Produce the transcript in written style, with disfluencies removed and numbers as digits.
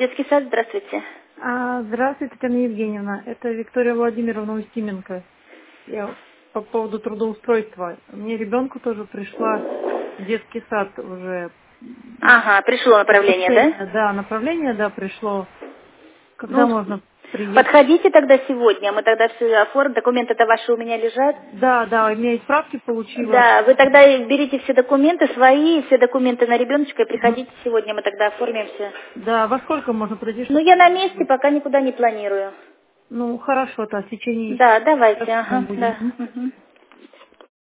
детский сад, здравствуйте. Здравствуйте, Татьяна Евгеньевна. Это Виктория Владимировна Устименко. Я по поводу трудоустройства. Мне ребенку тоже пришла в детский сад уже. Ага, пришло направление, да? Да, направление, да, пришло. Когда Ну, можно приехать? подходите тогда сегодня, мы тогда все оформим, документы-то ваши у меня лежат. Да, у меня и справки получила. Да, вы тогда берите все документы свои, все документы на ребеночка и приходите сегодня, мы тогда оформимся. Да, во сколько можно прийти? Ну, я на месте, пока никуда не планирую. Ну, хорошо, то в течение Да, давайте, часа мы ага, будем. да. Угу.